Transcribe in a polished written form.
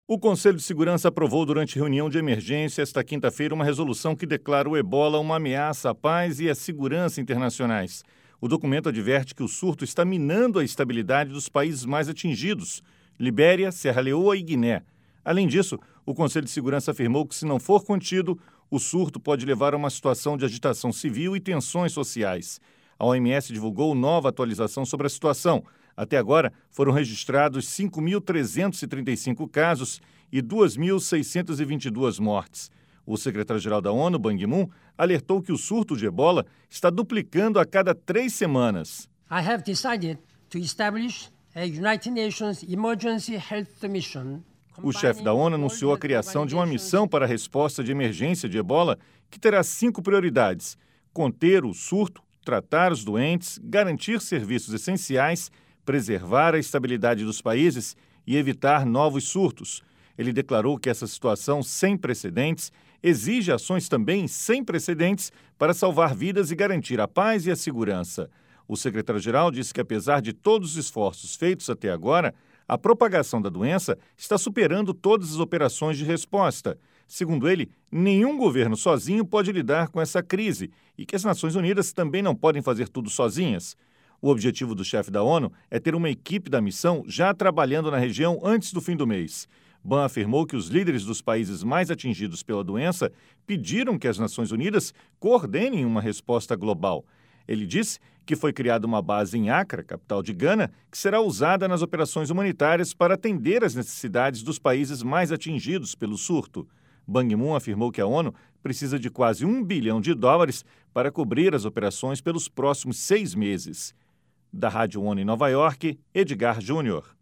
O Conselho de Segurança aprovou durante reunião de emergência esta quinta-feira uma resolução que declara o ebola uma ameaça à paz e à segurança internacionais. O documento adverte que o surto está minando a estabilidade dos países mais atingidos, Libéria, Serra Leoa e Guiné. Além disso, o Conselho de Segurança afirmou que, se não for contido, o surto pode levar a uma situação de agitação civil e tensões sociais. A OMS divulgou nova atualização sobre a situação. Até agora, foram registrados 5.335 casos e 2.622 mortes. O secretário-geral da ONU, Ban Ki-moon, alertou que o surto de ebola está duplicando a cada 3 semanas. I have decided to establish a United Nations Emergency Health Mission. O chefe da ONU anunciou a criação de uma missão para a resposta de emergência de ebola que terá 5 prioridades: conter o surto, tratar os doentes, garantir serviços essenciais, preservar a estabilidade dos países e evitar novos surtos. Ele declarou que essa situação sem precedentes exige ações também sem precedentes para salvar vidas e garantir a paz e a segurança. O secretário-geral disse que, apesar de todos os esforços feitos até agora, a propagação da doença está superando todas as operações de resposta. Segundo ele, nenhum governo sozinho pode lidar com essa crise e que as Nações Unidas também não podem fazer tudo sozinhas. O objetivo do chefe da ONU é ter uma equipe da missão já trabalhando na região antes do fim do mês. Ban afirmou que os líderes dos países mais atingidos pela doença pediram que as Nações Unidas coordenem uma resposta global. Ele disse que foi criada uma base em Accra, capital de Gana, que será usada nas operações humanitárias para atender às necessidades dos países mais atingidos pelo surto. Ban Ki-moon afirmou que a ONU precisa de quase US$1 bilhão para cobrir as operações pelos próximos 6 meses. Da Rádio ONU em Nova York, Edgar Júnior.